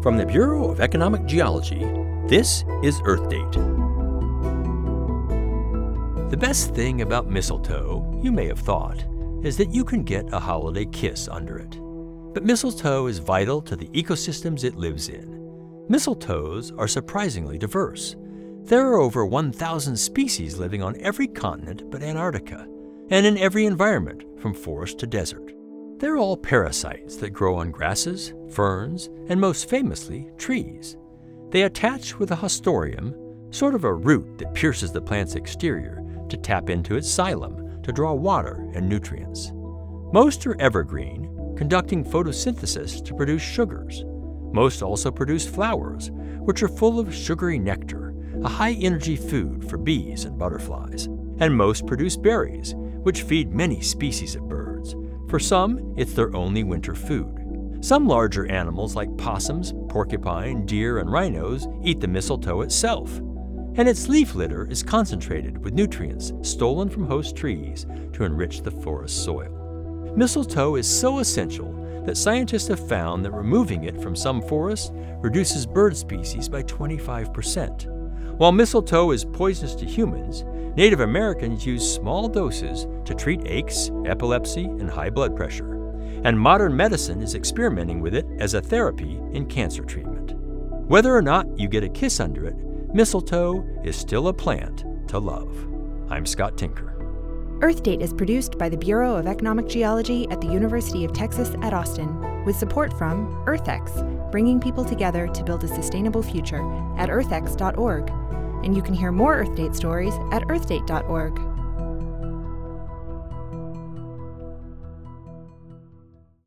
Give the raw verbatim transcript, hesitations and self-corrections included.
From the Bureau of Economic Geology, this is Earth Date. The best thing about mistletoe, you may have thought, is that you can get a holiday kiss under it. But mistletoe is vital to the ecosystems it lives in. Mistletoes are surprisingly diverse. There are over one thousand species living on every continent but Antarctica, and in every environment from forest to desert. They're all parasites that grow on grasses, ferns, and most famously, trees. They attach with a haustorium, sort of a root that pierces the plant's exterior, to tap into its xylem to draw water and nutrients. Most are evergreen, conducting photosynthesis to produce sugars. Most also produce flowers, which are full of sugary nectar, a high-energy food for bees and butterflies. And most produce berries, which feed many species of birds. For some, it's their only winter food. Some larger animals like possums, porcupine, deer, and rhinos eat the mistletoe itself. And its leaf litter is concentrated with nutrients stolen from host trees to enrich the forest soil. Mistletoe is so essential that scientists have found that removing it from some forests reduces bird species by twenty-five percent. While mistletoe is poisonous to humans, Native Americans use small doses to treat aches, epilepsy, and high blood pressure. And modern medicine is experimenting with it as a therapy in cancer treatment. Whether or not you get a kiss under it, mistletoe is still a plant to love. I'm Scott Tinker. Earth Date is produced by the Bureau of Economic Geology at the University of Texas at Austin, with support from EarthX, bringing people together to build a sustainable future at earth x dot org. And you can hear more Earth Date stories at earth date dot org.